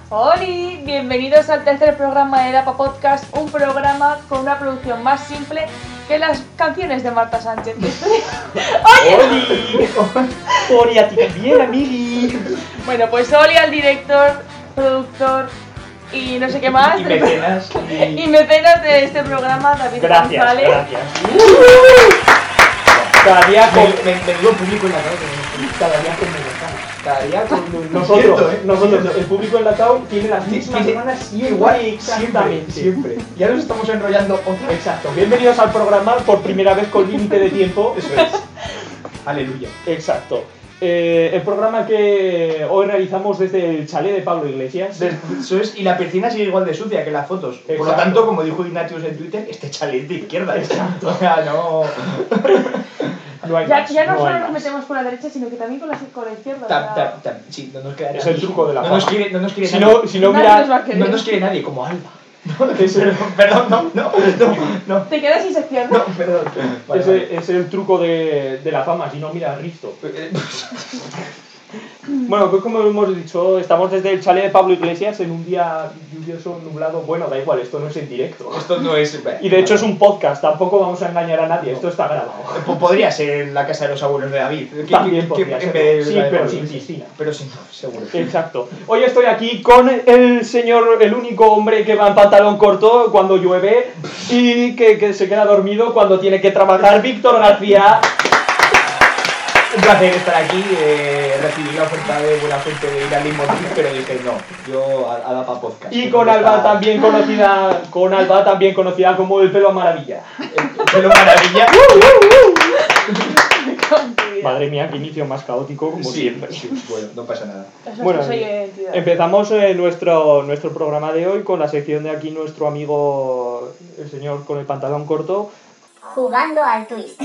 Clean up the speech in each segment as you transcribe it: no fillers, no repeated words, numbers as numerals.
Hola, bienvenidos al tercer programa de DAPA Podcast, un programa con una producción más simple que las canciones de Marta Sánchez. ¡Oye! ¡Hola a ti también, amigui! Bueno, pues Oli al director, productor y no sé qué más. Y mecenas. Y mecenas de este programa, David Gracias, González. gracias. Cada día con... Me digo el público enlatado. Cada día con menos. Cada día con nosotros, el público enlatado tiene las mismas semanas siempre, exactamente. Siempre. Ya nos estamos enrollando otra. Exacto. Bienvenidos al programa por primera vez con límite de tiempo. Eso es. Aleluya. Exacto. El programa que hoy realizamos desde el chalet de Pablo Iglesias. Eso es, y la piscina sigue igual de sucia que las fotos. Exacto. Por lo tanto, como dijo Ignatius en Twitter, este chalet es de izquierda. Exacto. O sea, no. No hay Ya, más, ya no solo hay nos más. metemos con la derecha, sino que también con la izquierda. Sí, no nos queda Es el truco de la no nos fama. quiere Si nadie. no Nadie mira, nos va a querer. No nos quiere nadie, como Alba. perdón, No. Te quedas sin sección, ¿no? No, perdón. Vale. Es el truco de la fama, si no mira a Risto. Bueno, pues como hemos dicho, estamos desde el chalet de Pablo Iglesias en un día lluvioso, nublado. Bueno, da igual, esto no es en directo. Esto no es. Y de hecho es un podcast, tampoco vamos a engañar a nadie, esto está grabado. Podría ser en la casa de los abuelos de David. También podría en ser, vez de sí, la de pero Pablo. sin piscina. Pero sin, seguro. Exacto. Hoy estoy aquí con el señor, el único hombre que va en pantalón corto cuando llueve y que se queda dormido cuando tiene que trabajar, Víctor García. Un placer estar aquí, recibí la oferta de Buena Fuente de ir al Leitmotiv, pero dije no, yo a DAPA Podcast. Y con Alba también conocida como el pelo maravilla. El pelo maravilla. Madre mía, qué inicio más caótico como siempre. Sí, bueno, no pasa nada. Eso Bueno, es que soy identidad. empezamos nuestro programa de hoy con la sección de aquí nuestro amigo, el señor con el pantalón corto. Jugando al twist.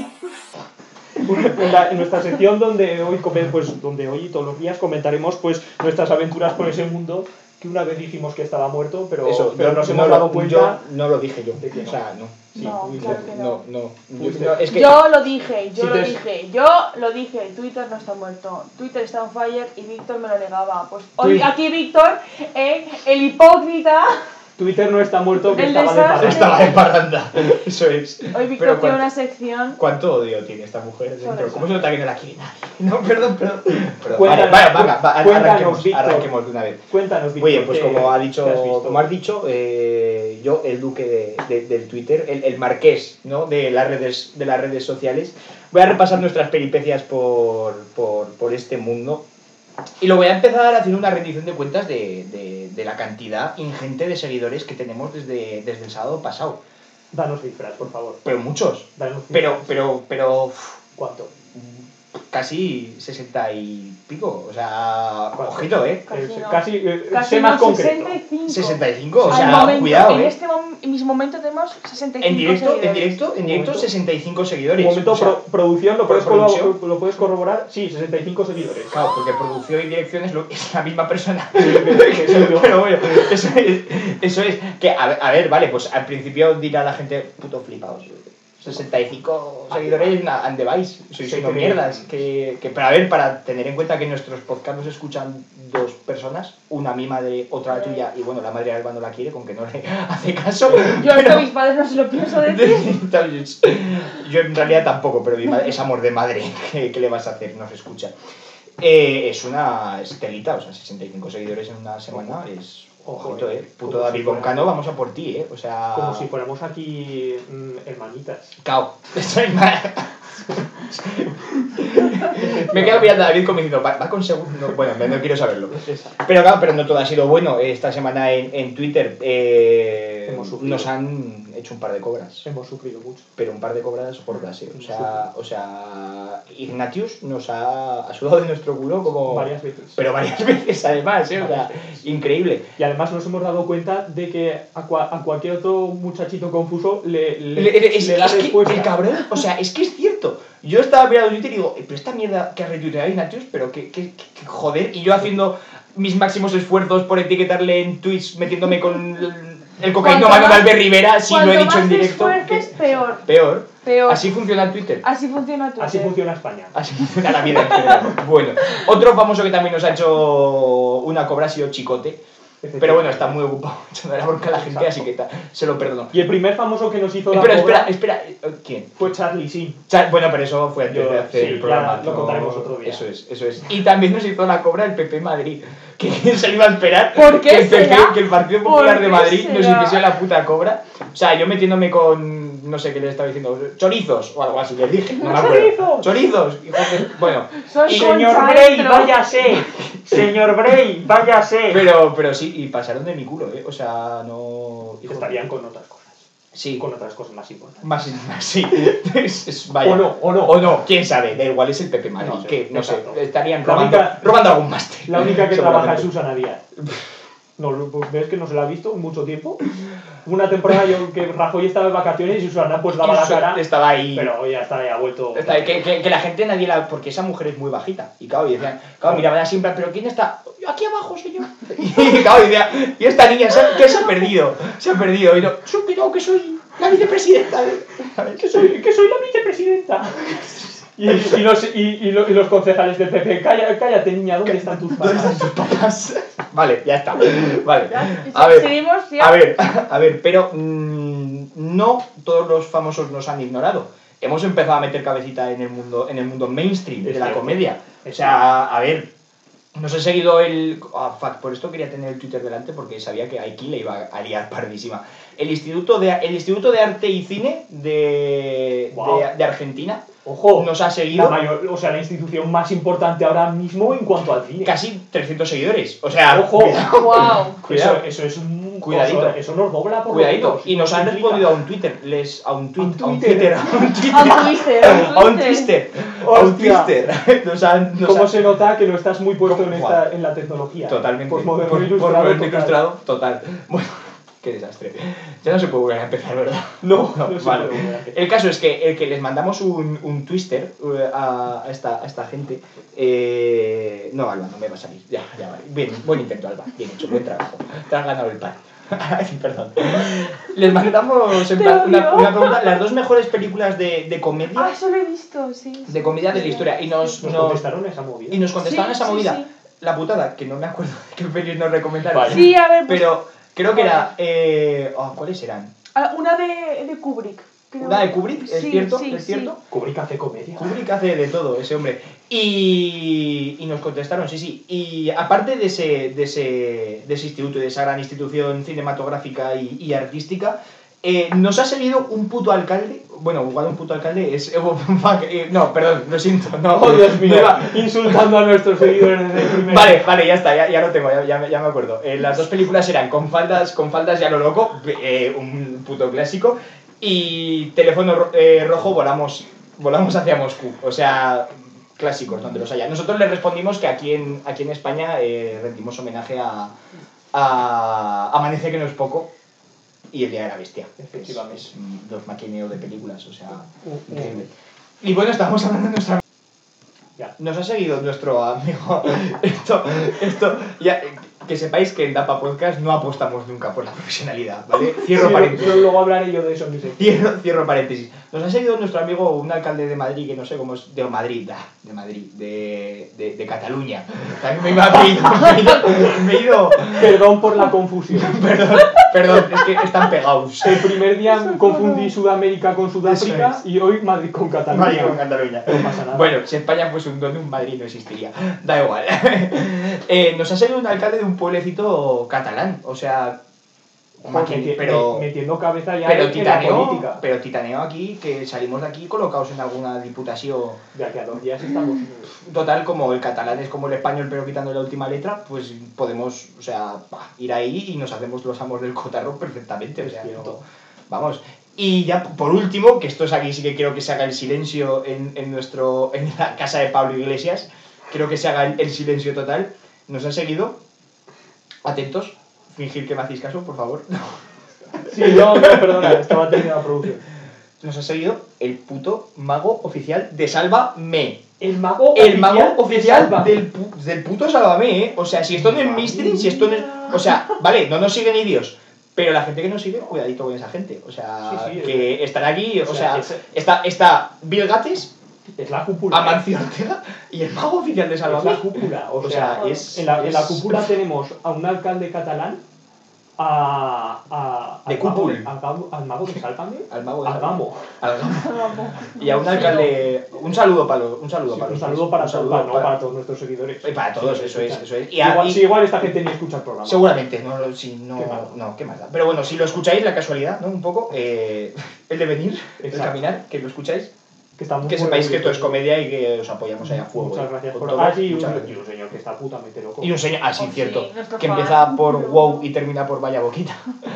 En nuestra sección donde hoy y todos los días comentaremos pues nuestras aventuras por ese mundo que una vez dijimos que estaba muerto, pero nos hemos dado cuenta. Yo no lo dije yo. ¿De qué no? O sea, no. Sí, No, tú claro dices, que no. No, es que Yo lo dije, Si te- yo lo dije, Twitter no está muerto, Twitter está on fire y Víctor me lo negaba. Pues hoy aquí Víctor, el hipócrita, Twitter no está muerto, que El estaba de desastre. parranda. estaba de parranda. Eso es. hoy Víctor Pero tiene una sección. ¿Cuánto odio tiene esta mujer dentro? Sobre ¿Cómo se nota que no la quiere nadie? No, perdón. Cuéntanos, Vale, cuéntanos, Víctor. arranquemos de una vez. Cuéntanos, Víctor. Muy bien, pues ¿qué has como has visto? dicho, yo, el duque del Twitter, el marqués, ¿no? de las redes sociales, voy a repasar nuestras peripecias por este mundo y lo voy a empezar haciendo una rendición de cuentas de la cantidad ingente de seguidores que tenemos desde el sábado pasado. Danos cifras, por favor. Pero muchos. Danos cifras. Pero ¿Cuánto? casi 60 y pico, o sea, ojito, Casi Sé más no, concreto. 65. 65, o Al sea, momento, cuidado, en este mismo momento tenemos 65 En seguidores. directo 65 Un seguidores. momento, O sea, producción, ¿lo puedes, producción. ¿lo puedes corroborar? Sí, 65 seguidores. claro, porque producción y dirección es la misma persona. que soy yo. Pero bueno, eso es que, a ver, vale, pues al principio dirá la gente, puto flipaos. 65 seguidores, ¿ande vais? Sois Sí, unos que- mierdas. Pero a ver, para tener en cuenta que nuestros podcasts los escuchan dos personas, una mi madre, otra la tuya, y bueno, la madre de Alba no la quiere, con que no le hace caso. Yo esto a mis padres no se lo pienso decir. Yo en realidad tampoco, pero mi madre, es amor de madre, ¿qué le vas a hacer? No se escucha. Es una estelita, o sea, 65 seguidores en una semana es... Ojito, puto como David si fuera- Boncano, vamos a por ti, o sea... Como si fuéramos aquí hermanitas. Cao. Me quedo mirando a David como diciendo, va con segundo. Bueno, no quiero saberlo. Pero claro, pero no todo ha sido bueno. Esta semana en Twitter Hemos sufrido. nos han hecho un par de cobras. Hemos sufrido mucho. Pero un par de cobradas gordas, O sea, Ignatius nos ha sudado de nuestro culo como... Varias veces. Pero varias veces además, O sea, Varias veces. increíble. Y además nos hemos dado cuenta de que a cualquier otro muchachito confuso le da Es que respuesta. el cabrón, o sea, es que es cierto. Yo estaba mirando Twitter y digo, pero esta mierda que ha retuiteado Ignatius, pero que joder, y yo haciendo mis máximos esfuerzos por etiquetarle en tweets, metiéndome con el cocainómano de Albert Rivera, sí lo he dicho en directo. Cuanto más te esfuerces, Peor. peor. Así funciona Twitter. Así funciona Twitter. Así funciona España. Así funciona la vida en general. Bueno, otro famoso que también nos ha hecho una cobra ha sido Chicote. Pero bueno, está muy ocupado echando la bronca a la gente, así que se lo perdono. Y el primer famoso que nos hizo Espera, ¿quién? fue Charlie Sheen. Bueno, pero eso fue antes de hacer el programa. Lo contaremos otro día. Eso es. Y también nos hizo la cobra el PP Madrid. Que quién se le iba a esperar ¿Por qué que el PP, será? que el Partido Popular de Madrid nos será? hiciese la puta cobra. O sea, yo metiéndome con, no sé qué le estaba diciendo, chorizos o algo así, les dije, no me acuerdo. Chorizos. Bueno, Soy Señor Concha Bray, dentro. váyase. Señor Bray, váyase. pero sí, y pasaron de mi culo, ¿eh? O sea, no... Estarían con otras cosas. Sí. Con otras cosas más importantes. Más, sí. Vaya. O no. O no, quién sabe, da igual, es el PP Madrid, No sé, que no sé, exacto. estarían La única- robando algún máster. La única que trabaja es seguramente. Susana Díaz. No, pues ves que no se la ha visto en mucho tiempo. Una temporada que Rajoy estaba de vacaciones y Susana pues daba la cara. Estaba ahí. Pero ya está, ya ha vuelto. Que la gente nadie la... Porque esa mujer es muy bajita. Y claro, y decían, claro, miraban así en plan, ¿pero quién está? Yo aquí abajo, señor. Y claro, y decía, y esta niña, ¿qué se ha perdido? Se ha perdido. Y no, que soy la vicepresidenta. Que soy la vicepresidenta. Y los concejales del PP, cállate niña, ¿dónde están tus ¿Dónde papás? están tus papás? Vale, ya está. Vale. Ya, seguimos ya. A ver, pero no todos los famosos nos han ignorado. Hemos empezado a meter cabecita en el mundo mainstream de la comedia. O sea, a ver, nos he seguido por esto quería tener el Twitter delante porque sabía que aquí le iba a liar pardísima. El Instituto de Arte y Cine de Argentina. Ojo, nos ha seguido. La institución más importante ahora mismo en cuanto al cine. Casi 300 seguidores. O sea, ojo. Wow. Cuidado. Eso es un... Cuidadito. Eso nos dobla por Cuidadito. lo menos. Y nos han respondido a un Twitter. A un Twister. ¿Cómo se nota que no estás muy puesto en la tecnología? Totalmente. Posmoderno ilustrado, total. Bueno, qué desastre. Ya no se puede volver a empezar, ¿verdad? No vale. se puede volver a empezar. El caso es que les mandamos un twister a esta gente. No, Alba, no me va a salir. Ya vale. Bien, buen intento, Alba. Bien hecho, buen trabajo. Te has ganado el pan. Perdón. Les mandamos en plan, una pregunta. Las 2 mejores películas de comedia. Ah, eso lo he visto, sí. De comedia de la historia. Y nos contestaron esa movida. Y nos contestaron esa movida. Sí. La putada, que no me acuerdo de qué pelis nos recomendaron. Vale. Sí, a ver. Pues, Pero creo que era. ¿Cuáles eran? una de Kubrick. Creo. Una de Kubrick, ¿es Sí, cierto? sí, ¿Es cierto? Kubrick hace comedia. Kubrick hace de todo, ese hombre. Y nos contestaron, sí. Y aparte de ese instituto, de esa gran institución cinematográfica y artística, nos ha seguido un puto alcalde. Bueno, igual un puto alcalde es... no, perdón, lo siento. No, Oh, Dios mío, insultando a nuestros seguidores desde el primer... Vale, ya está, ya lo tengo, ya me acuerdo. Las 2 películas eran Con faldas ya lo loco, un puto clásico, y Teléfono rojo, volamos hacia Moscú. O sea, clásicos, donde los haya. Nosotros les respondimos que aquí en España rendimos homenaje a Amanece que no es poco y El día de la bestia. Efectivamente. Es 2 maquineos de películas, o sea, increíble. Y bueno, estamos hablando de nuestra... Ya. Nos ha seguido nuestro amigo. Esto ya, que sepáis que en Dapa Podcast no apostamos nunca por la profesionalidad, ¿vale? Cierro paréntesis. Luego hablaré yo de eso en mi sección. Cierro paréntesis. Nos ha seguido nuestro amigo, un alcalde de Madrid, que no sé cómo es, de Cataluña. También me he ido... Perdón por la confusión. Perdón, es que están pegados. El primer día confundí Sudamérica con Sudáfrica Eso es. y hoy Madrid con Cataluña. Madrid con Cataluña. No pasa nada. Bueno, si España fuese un Madrid no existiría. Da igual. Nos ha salido un alcalde de un pueblecito catalán. O sea, metiendo cabeza ya en la política. Pero titaneo aquí, que salimos de aquí colocados en alguna diputación. De aquí a 2 días estamos... Total, como el catalán es como el español, pero quitando la última letra, pues podemos, o sea, ir ahí y nos hacemos los amos del cotarro perfectamente. O sea, no, vamos. Y ya por último, que esto es aquí sí que quiero que se haga el silencio en la casa de Pablo Iglesias, quiero que se haga el silencio total. Nos han seguido, atentos, fingir que me hacéis caso, por favor. Sí, no, perdona, estaba terminando la producción. Nos ha seguido el puto mago oficial de Sálvame. El mago oficial del puto Sálvame, ¿eh? O sea, si esto no es mainstream, si esto no es... O sea, vale, no nos siguen ni Dios. Pero la gente que nos sigue, cuidadito con esa gente. O sea, sí, que estará aquí, o sea está Bill Gates, Es la cúpula. Amancio Ortega y el mago oficial de Es Sálvame. la cúpula. O sea, es... en la cúpula tenemos a un alcalde catalán, De cúpul. al mago de Sálvame, Al mago de al Gamo. Al Gamo. Y a un alcalde... Un saludo para los... Un saludo para todos nuestros seguidores. Para todos, Sí, eso es. Igual esta gente ni escucha el programa. Seguramente, qué más da. Pero bueno, si lo escucháis, la casualidad, ¿no? Un poco, el de venir, el caminar, que lo escucháis, que sepáis que esto es comedia y que os apoyamos ahí a fuego. Muchas gracias por todo. y un señor que está putamente loco. Y un señor, sí, cierto, nuestro que fan. empieza por wow y termina por vaya boquita.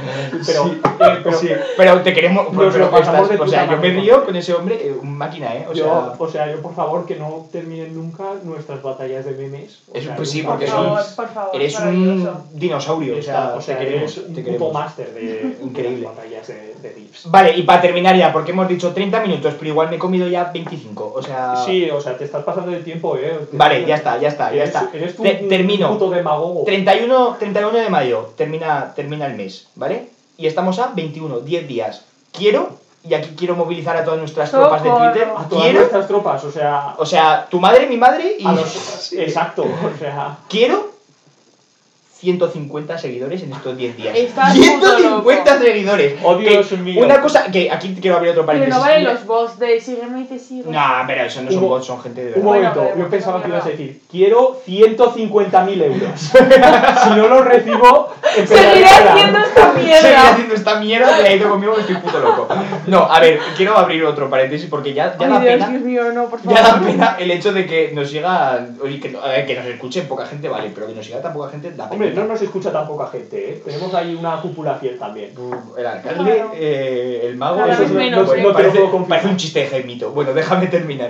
Pero Pero te queremos, Nos lo pasamos de o sea, puta yo me madre. río con ese hombre, un máquina, yo, por favor, que no terminen nunca nuestras batallas de memes. Pues sí, nunca. porque por favor, eres maravilloso. un dinosaurio, o sea, te queremos, eres te un queremos. puto máster de Increíble. las batallas de tips. Vale, y para terminar ya, porque hemos dicho 30 minutos, pero igual me he comido ya 25, o sea... Sí, o sea, te estás pasando de tiempo, Vale, ya está. Eres tú Termino. un puto demagogo. 31 de mayo termina el mes, ¿vale? Y estamos a 21, 10 días. Y aquí quiero movilizar a todas nuestras tropas de Twitter. A todas nuestras tropas, O sea, tu madre, mi madre y... Exacto, o sea... Quiero 150 seguidores en estos 10 días. Estás 150 seguidores. Oh, Dios Que mío. Una cosa, que aquí quiero abrir otro Pero paréntesis. no valen los bots de sígueme y te sigo. No, pero eso no son bots, son gente de Un verdad. momento, Bueno, yo pensaba que mierda. ibas a decir, quiero 150.000 euros. Si no los recibo, Seguiré haciendo esta Seguir mierda. haciendo esta mierda, me ha ido conmigo, que estoy puto loco. No, a ver, quiero abrir otro paréntesis porque ya da Ay, pena. Dios mío, no, por favor. Ya da pena el hecho de que nos sigan. Oye, que nos escuchen poca gente, vale, pero que nos siga tan poca gente da pena. Hombre, no nos escucha tan poca gente, ¿eh? Tenemos ahí una cúpula fiel también. El alcalde, Claro. El mago. Cada eso vez no- menos, bueno, ¿eh? No te lo parece, puedo confirmar. parece un chiste de Jaimito. Bueno, déjame terminar.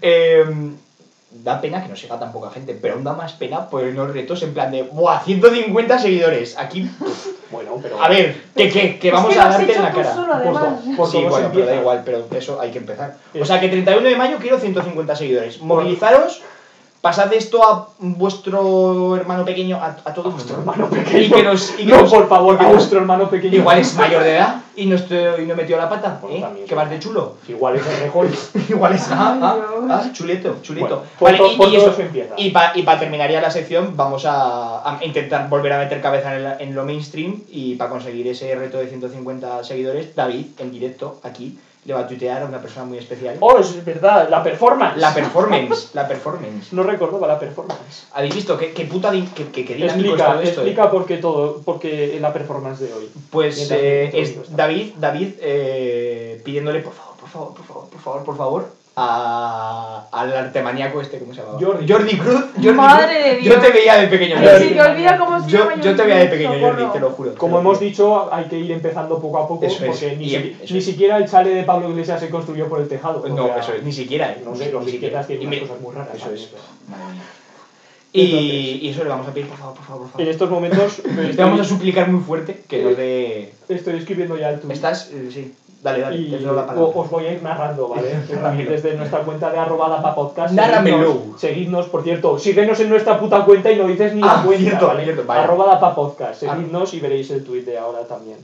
Da pena que nos siga tan poca gente, pero aún da más pena por los retos en plan de ¡buah! 150 seguidores. Aquí. Bueno, pero... A ver, que vamos que a lo has darte en hecho la tú cara. solo, además. Por Sí, todo se bueno, pero empieza. da igual, pero eso hay que empezar. O sea que 31 de mayo quiero 150 seguidores. Movilizaros, pasad esto a vuestro hermano pequeño, a todo el mundo. Hermano pequeño. Y que nos, No, por favor, a vuestro hermano pequeño. igual es mayor de edad y no metió la pata, Bueno, ¿eh? también Que vas de chulo. Igual es el mejor. Igual es Dios. chuleto. Bueno, Vale, por y todo eso. se empieza. Y para terminar ya la sección, vamos a intentar volver a meter cabeza en lo mainstream y para conseguir ese reto de 150 seguidores, David, en directo, aquí, le va a tuitear a una persona muy especial. Oh, es verdad, la performance. La performance. No recordaba la performance. ¿Habéis visto qué dinámico es todo esto? Explica por qué la performance de hoy. Pues Mientras es esto. David pidiéndole por favor al artemaníaco este, ¿cómo se llama? Jordi Cruz. Madre de Dios. Yo te veía de pequeño, Ay, Jordi. se me olvida cómo se llama. Yo te veía de pequeño, socorro. Jordi, te lo juro. Como hemos dicho, hay que ir empezando poco a poco, Eso es. porque Eso ni es. siquiera el chale de Pablo Iglesias se construyó por el tejado. No, o sea, eso es, ni siquiera. No sé, los ni siquiera. billetas tienen Y unas me- cosas muy raras. Eso también, es. pero- Madre mía. Y eso le vamos a pedir, por favor. En estos momentos Le vamos a suplicar muy fuerte que nos dé... estoy escribiendo ya el tuit. ¿Estás? Sí. Dale, Y te cedo la palabra. os voy a ir narrando, ¿vale? Narrámelo. Desde nuestra cuenta de @dapapodcast. Narrámelo. Seguidnos, por cierto, síguenos en nuestra puta cuenta y no dices ni la cuenta, cierto, ¿vale? cierto, vaya. @dapapodcast. Seguidnos y veréis el tuit de ahora también.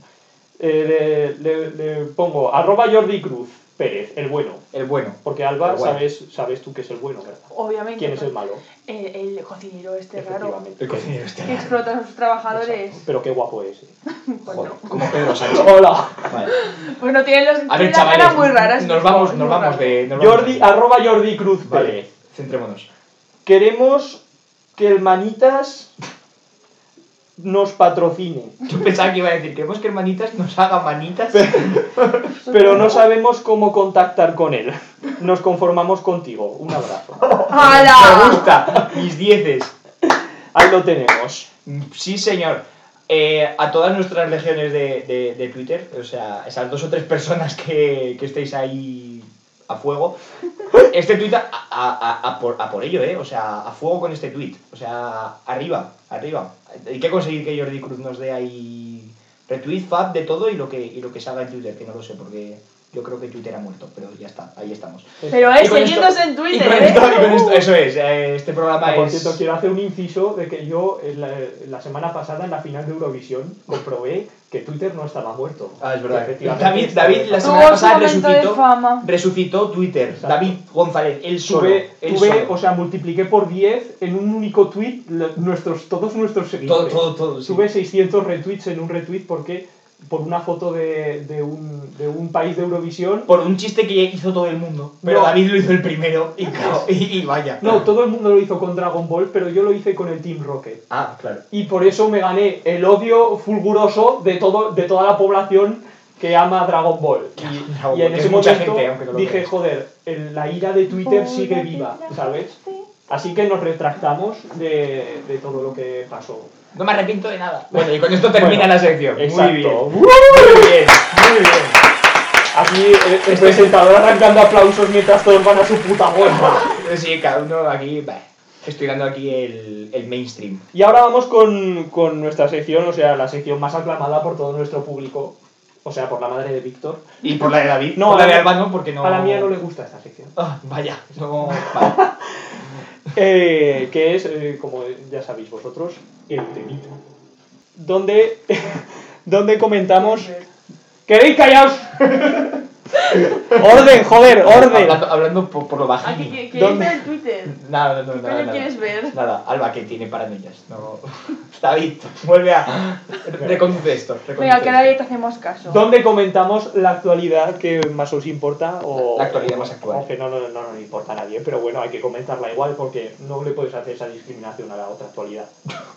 Le pongo @Jordi Cruz Pérez, el bueno. El bueno. Porque Alba, El bueno. sabes tú que es el bueno, ¿verdad? Obviamente. ¿Quién es el malo? El cocinero este raro. Efectivamente. El cocinero este. Que explota a sus trabajadores. Pero qué guapo es. Pues Joder, no. como Pedro Sánchez. Hola. Vale. Pues no tiene los. A tiene ver, la cara chavales, muy rara. nos vamos de... nos vamos Jordi, de- @Jordi Cruz Vale, Pérez. centrémonos. Queremos que el Manitas nos patrocine, Yo pensaba que iba a decir, queremos que hermanitas nos haga manitas. pero no sabemos cómo contactar con él. Nos conformamos contigo. Un abrazo. Me ¡Hala! gusta, mis dieces. Ahí lo tenemos. Sí, señor. A todas nuestras legiones de Twitter, o sea, esas 2 o 3 personas que estéis ahí a fuego, este tweet a por ello, o sea, a fuego con este tweet, o sea, arriba. Hay que conseguir que Jordi Cruz nos dé ahí retweet, fab, de todo y lo que salga en Twitter, que no lo sé, porque Yo creo que Twitter ha muerto, pero ya está, ahí estamos. Pero Y con seguidnos esto- en Y Twitter, con esto, eso es, este programa Por es... cierto, quiero hacer un inciso de que yo la semana pasada en la final de Eurovisión comprobé que Twitter no estaba muerto. Ah, es verdad. Efectivamente, David la Tuvo semana su pasada momento de fama. resucitó Twitter. Exacto. David González, él solo. O sea, multipliqué por 10 en un único tweet todos nuestros seguidores. Todo, sí. Tuve 600 retweets en un retweet porque por una foto de un país de Eurovisión. Por un chiste que hizo todo el mundo. Pero No. David lo hizo el primero y claro, y vaya. No, todo el mundo lo hizo con Dragon Ball, pero yo lo hice con el Team Rocket. Ah, claro. Y por eso me gané el odio fulguroso de toda la población que ama Dragon Ball. Dragon Y en Ball, ese es mucha momento gente, aunque no lo dije, creas. joder, la ira de Twitter sigue viva, ¿sabes? Así que nos retractamos de todo lo que pasó. No me arrepiento de nada. Bueno, y con esto termina Bueno, la sección. exacto. Muy bien. Muy bien, muy bien. Aquí el presentador arrancando aplausos mientras todos van a su puta bola. Sí, cada uno aquí... Bah, estoy dando aquí el mainstream. Y ahora vamos con nuestra sección, o sea, la sección más aclamada por todo nuestro público. O sea, por la madre de Víctor. Y por la de David. No, por la a de la- Alba no, porque no... A la mía no le gusta esta sección. Ah, vaya. No... Vale. Que es, como ya sabéis vosotros, el temita. Donde comentamos... ¿Queréis callaos? ¡Orden, joder, orden! Hablando por lo Ah, bajito. ¿qué ¿Dónde? dice el Twitter? Nada. ¿Qué coño quieres ver? Nada, Alba que tiene paranoias. No... David, vuelve a... Reconduce esto. Venga, que nadie te hacemos caso. Donde comentamos la actualidad que más os importa o... La actualidad más actual. Aunque no nos importa a nadie, pero bueno, hay que comentarla igual porque no le puedes hacer esa discriminación a la otra actualidad.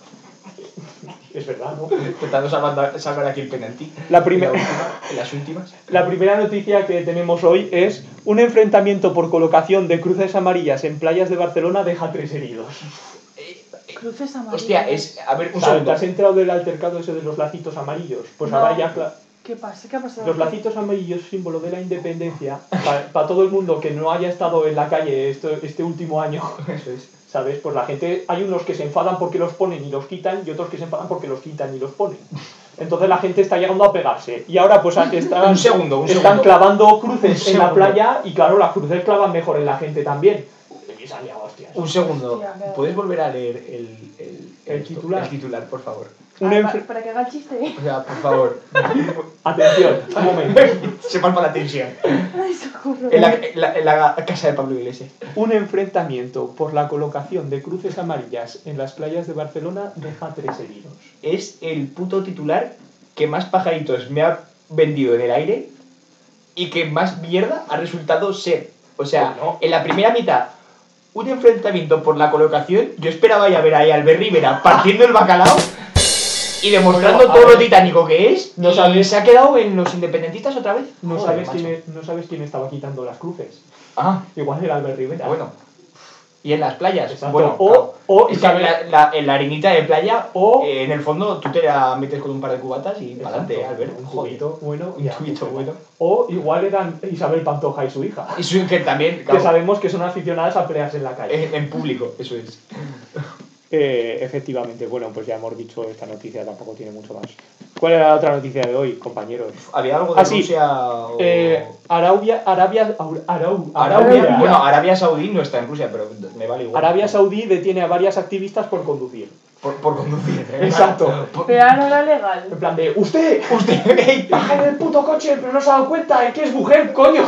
Es verdad, ¿no? Intentando salvar aquí el penalti. La primera... En las últimas. La primera noticia que tenemos hoy es un enfrentamiento por colocación de cruces amarillas en playas de Barcelona deja 3 heridos. Cruces amarillos. Hostia, es... A ver, un ¿Te segundo. has enterado del altercado ese de los lacitos amarillos? Pues No. ahora ya... ¿Qué pasa? ¿Qué ha pasado? Los lacitos amarillos, símbolo de la independencia, para todo el mundo que no haya estado en la calle este último año, Eso es. ¿sabes? Pues la gente, hay unos que se enfadan porque los ponen y los quitan, y otros que se enfadan porque los quitan y los ponen. Entonces la gente está llegando a pegarse. Y ahora pues están Un segundo. están clavando cruces Un en la segundo. playa, y claro, las cruces clavan mejor en la gente también. Y se han liado hostias. Un segundo. Hostia, qué- ¿Puedes volver a leer El titular. El titular, por favor. Un enfre- Para que haga el chiste. O sea, por favor. Atención, un momento. Se palpa la tensión. Ay, socorro. En la casa de Pablo Iglesias. Un enfrentamiento por la colocación de cruces amarillas en las playas de Barcelona deja 3 heridos. Es el puto titular que más pajaritos me ha vendido en el aire y que más mierda ha resultado ser. O sea, Bueno. en la primera mitad, un enfrentamiento por la colocación. Yo esperaba ya ver ahí a Albert Rivera partiendo el bacalao y demostrando Bueno, a todo lo ver. titánico que es. No Y sabes- se ha quedado en los independentistas otra vez. No Joder, sabes macho. no sabes quién estaba quitando las cruces. Ah, Igual era Albert Rivera. bueno. Y en las playas. Exacto. Bueno, O es que ¿sabes? en la arenita de playa, O- en el fondo tú te la metes con un par de cubatas y para Exacto, adelante, Albert. un Joder. juguito bueno. Un ya, juguito pues, bueno. O igual eran Isabel Pantoja y su hija. Y su que también, Que claro, sabemos que son aficionadas a pelearse en la calle. en público, eso es. Efectivamente, bueno, pues ya hemos dicho esta noticia, tampoco tiene mucho más. ¿Cuál era la otra noticia de hoy, compañeros? ¿Había algo de Ah, sí. Rusia o...? Bueno, Arabia Saudí no está en Rusia, pero me vale igual. Arabia Saudí detiene a varias activistas por conducir. Por conducir. Exacto. Pero ahora no era legal. En plan de, ¡usted! Usted, ¡Baja del puto coche! ¡Pero no se ha dado cuenta! ¡Es que es mujer, coño!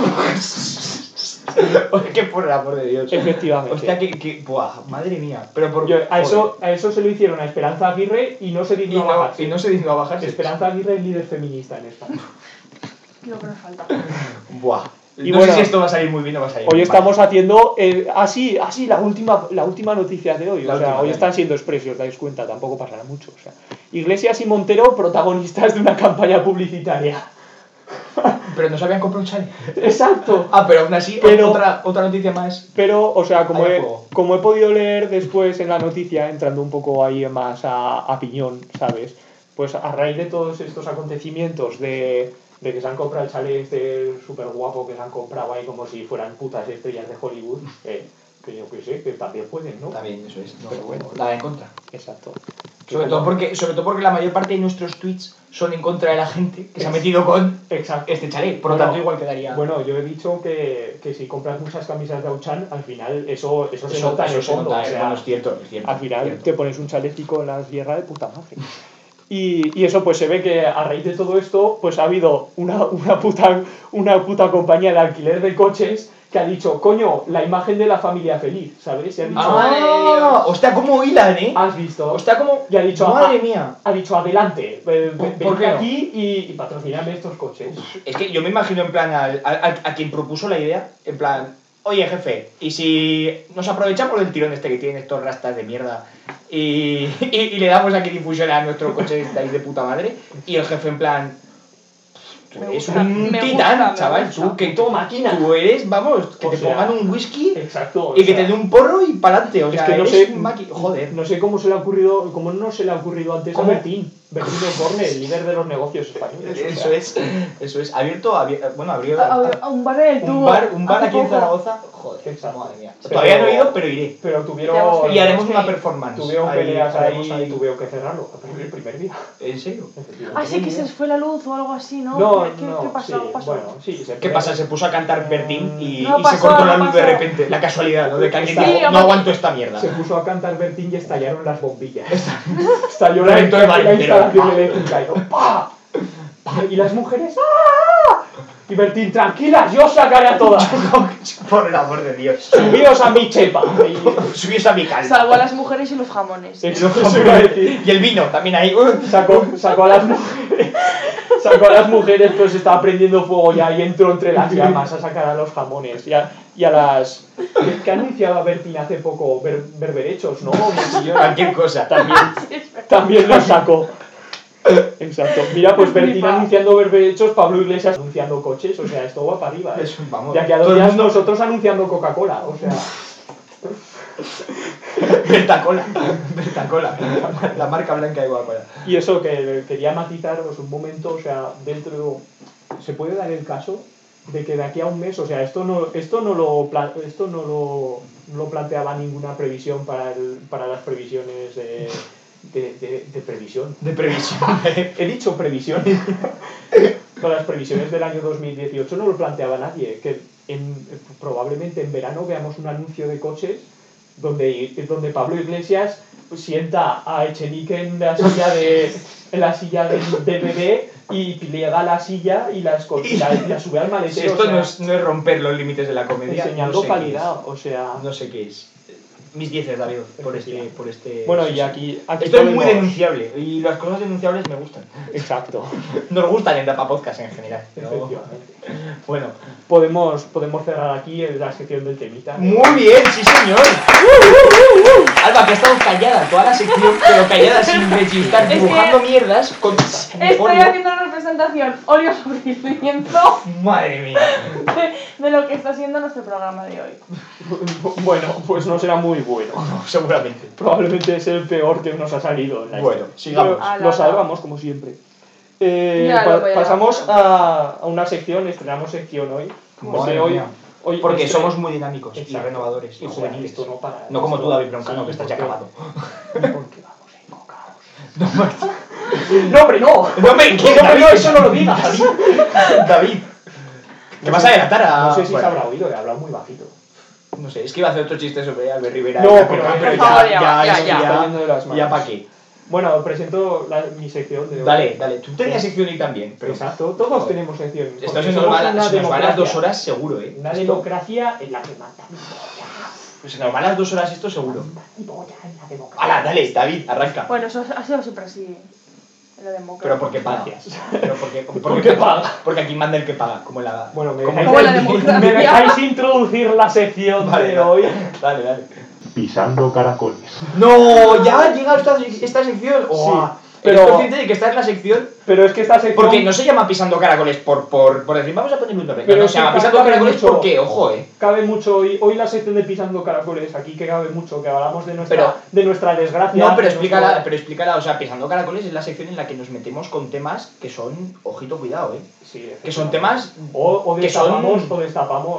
qué por el amor de Dios. Efectivamente. Hostia, que... Buah, madre mía. Pero por... A eso se lo hicieron a Esperanza Aguirre y no se Y dignó a no, bajarse. y no se dignó a bajarse. Esperanza Aguirre es líder feminista en España. Lo que nos falta. Buah. Y no bueno, sé si esto va a salir muy bien o va a salir Hoy muy estamos mal. haciendo la última noticia de hoy. La O sea, última, hoy vale. están siendo express, si os dais cuenta, tampoco pasará mucho. O sea, Iglesias y Montero, protagonistas de una campaña publicitaria. Pero no se habían comprado un chalet. Exacto. Ah, pero aún así, Pero- otra noticia más. Pero, o sea, como Ahí a he, fuego. como he podido leer después en la noticia, entrando un poco ahí más a piñón, ¿sabes? Pues a raíz de todos estos acontecimientos de que se han comprado el chalet este súper guapo que se han comprado ahí como si fueran putas estrellas de Hollywood, que yo qué sé, que también pueden, ¿no? También, eso es. No, Pero bueno. nada en contra. Exacto. Sobre todo porque la mayor parte de nuestros tweets son en contra de la gente que se ha metido con Exacto. este chalet. Por lo Bueno, tanto, igual quedaría... Bueno, yo he dicho que si compras muchas camisas de Auchan, al final eso se nota en el se fondo. nota, o sea, bueno, es cierto. al final cierto. te pones un chalecito en la sierra de puta madre. Y eso pues se ve que a raíz de todo esto pues ha habido una puta compañía de alquiler de coches que ha dicho, coño, la imagen de la familia feliz, ¿sabes? Y ha dicho, Madre de Dios. Hostia, cómo hilan, ¿eh? ¿has visto? Hostia, cómo... Y ha dicho, madre mía. ha dicho, adelante, ¿Por venid qué no? aquí y patrocinadme estos coches. Es que yo me imagino en plan a quien propuso la idea, en plan, oye jefe, ¿y si nos aprovechamos del tirón este que tienen estos rastas de mierda y le damos aquí difusión a nuestro coche de puta madre? Y el jefe en plan, tú Me eres gusta, un me titán, gusta, me chaval, gusta. tú que Puto máquina. tú eres, vamos, que O te sea, pongan un whisky Exacto. y que te den un porro y pa'lante, o Es sea, que no eres sé, un joder. no sé cómo se le ha ocurrido, cómo no se le ha ocurrido antes ¿Cómo? a Bertín Osborne, el líder de los negocios españoles. o sea, Eso es, abrió A un bar en el tubo. un bar hace aquí en poco. Zaragoza, joder, Exacto. madre mía. Pero- Todavía no he ido, pero iré. Pero Te tuvieron hemos Y haremos Sí. una performance. tuvieron peleas haremos ahí y tuvieron que cerrarlo el primer día. ¿En serio? Ah, sí, que se les fue la luz o algo así, ¿no? No, ¿Qué pasó? sí, ¿Pasó? bueno, sí. ¿Qué pasa? Se puso a cantar Bertín y No se pasó, cortó la no luz de pasó. repente. La casualidad, ¿no? De que alguien Sí, dijo, no además- aguanto esta mierda. Se puso a cantar Bertín y estallaron las bombillas. Estalló Reventó el la bar entero. instalación eléctrica y ¡pa! Y las mujeres ¡ah! Y Bertín, tranquilas, yo os sacaré a todas. Por el amor de Dios. Subíos a mi chepa. Subíos a mi calma. Salvo a las mujeres y los jamones. Eso iba a decir. Y el vino, también ahí. Sacó a las mujeres. Sacó a las mujeres, pues estaba prendiendo fuego ya y entró entre las llamas a sacar a los jamones. Y a las. ¿Qué anunciaba Bertín hace poco? Berberechos, ¿no? Cualquier cosa. También los sacó. Exacto. Mira, pues Bertín anunciando berberechos, Pablo Iglesias anunciando coches, o sea, esto va para arriba. ¿eh? Vamos. De aquí a todo 2 el días mundo- nosotros anunciando Coca-Cola, o sea. Bertacola. Bertacola. La marca blanca de Coca-Cola. Y eso que quería matizaros un momento, o sea, dentro. Se puede dar el caso de que de aquí a un mes, o sea, esto no lo planteaba ninguna previsión para las previsiones de previsión. De previsión. He dicho previsiones. Para las previsiones del año 2018 no lo planteaba nadie, que probablemente en verano veamos un anuncio de coches donde Pablo Iglesias sienta a Echenique en la silla del bebé y pliega la silla y la sube al Si maletero. esto o sea, no es romper los límites de la comedia. enseñando no sé qué calidad, o sea. es. No sé qué es. Mis 10 David, por este... Bueno, sí, y sí. aquí Esto es muy podemos- denunciable y las cosas denunciables me gustan. Exacto. Nos gustan en Dapa Podcast en general. Pero... Efectivamente. Bueno, Podemos cerrar aquí en la sección del temita. muy bien, sí señor. Alba, que ha estado callada toda la sección, pero callada sin rechistar, Es que- dibujando mierdas con Estoy folio. haciendo una representación óleo sobre lienzo Madre mía. de lo que está siendo nuestro programa de hoy. Bueno, pues no será muy bueno. No, seguramente. Probablemente es el peor que nos ha salido en la Bueno, historia. sigamos. Pero Ala, lo ala. salvamos como siempre. Ya lo voy a Pasamos llevar. a una sección, estrenamos sección hoy. Madre Porque hoy, mía. hoy Porque estre- somos muy dinámicos y Exacto. renovadores y O sea, juveniles. esto no para. No como esto- tú, David Broncano, sí, que estás ya porque- acabado. Porque vamos encocados. No, hombre, no. No me No, eso no lo digas. David. ¿Qué vas a delatar a...? No sé si Bueno, se habrá oído, he hablado muy bajito. no sé, es que iba a hacer otro chiste sobre Albert Rivera. No, y la pero- Coca, por favor, ya, ya, eso ya. Está yendo de las manos. ¿Ya para qué? Bueno, presento mi sección de hoy. Dale. Tú tenías sección y también. Pero Exacto, todos tenemos sección. Esto porque se nos somos van una las 2 democracia. horas seguro, ¿eh? Una Esto- democracia en la que manda Pues se nos van las 2 horas esto seguro. y vota en la democracia. ¡Hala, dale, David, arranca! Bueno, eso ha sido siempre así en la democracia. Pero porque paga. Gracias. Pero ¿Por qué paga? Porque aquí manda el que paga, como en la... Bueno, me como dejáis, Como en la democracia. me dejáis introducir la sección Vale, de vale. hoy. Dale. Pisando caracoles. ¡No! ¿Ya ha llegado esta sección? ¡Oh! Sí, pero- ¿Eres consciente de que esta es la sección? Pero es que esta sección. Porque no se llama Pisando Caracoles por decir, vamos a ponerle un nombre. Pero No, es se que llama Pisando cabe Caracoles mucho. porque, ojo, Cabe mucho hoy la sección de Pisando Caracoles, aquí que cabe mucho, que hablamos de nuestra, Pero- de nuestra desgracia. No, pero de explícala, nuestro- o sea, Pisando Caracoles es la sección en la que nos metemos con temas que son, ojito, cuidado, Sí, que son temas O que son- destapamos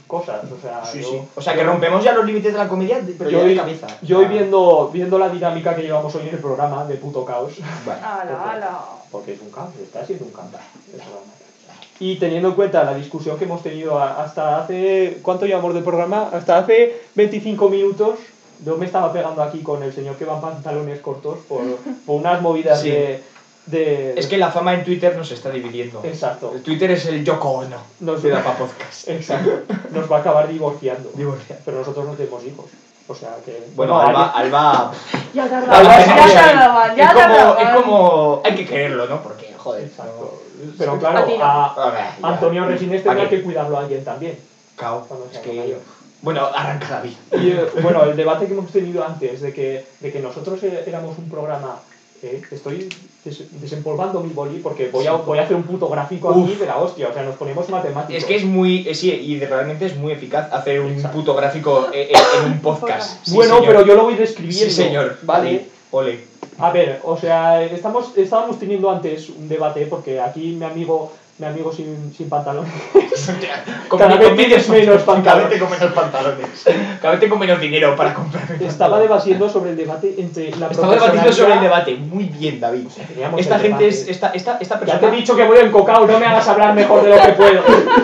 cosas, o sea... Sí, yo- sí. O sea, que rompemos ya los límites de la comedia, pero Yo ya de hoy, cabeza. yo hoy viendo la dinámica que llevamos hoy en el programa de puto caos, Vale. ¡Hala! porque es un caos, está siendo un caos. el programa. Y teniendo en cuenta la discusión que hemos tenido hasta hace... ¿Cuánto llevamos del programa? Hasta hace 25 minutos yo me estaba pegando aquí con el señor que va en pantalones cortos por unas movidas Sí. de... Es que la fama en Twitter nos está dividiendo. Exacto. El Twitter es el Yoko Ono. Nos, De Dapa Podcast. exacto. Nos va a acabar divorciando. Divorciado. Pero nosotros no tenemos hijos. O sea que... Bueno, Alba... Ya Alba tardaban, sí, ya sí. tardaban, ya Es tardaban. como... Hay que quererlo, ¿no? Porque, joder... Exacto. Pero claro, A ti no. A ver, ya. Antonio Resines ¿Para tendrá qué? que cuidarlo a alguien también. Cao, Cuando es sea que... mayor. Bueno, arranca David. Y bueno, el debate que hemos tenido antes de que nosotros éramos un programa... estoy desempolvando mi boli porque voy a hacer un puto gráfico aquí de la hostia. O sea, nos ponemos matemáticos. Es que es muy... sí, y realmente es muy eficaz hacer un Exacto. puto gráfico en un podcast. Sí, bueno, señor. pero yo lo voy describiendo. Sí, señor. Vale. Ole. A ver, o sea, estábamos teniendo antes un debate porque aquí mi amigo sin pantalones. Cada vez tienes menos Cada vez pantalones. tengo menos pantalones. Cada vez tengo menos dinero para comprarme Estaba pantalones. debatiendo sobre el debate entre la Estaba debatiendo sobre el profesionalidad- debate. Muy bien, David. teníamos Esta el gente debate. es... Esta persona... Ya te he dicho que voy encocado, no me hagas hablar mejor de lo que puedo.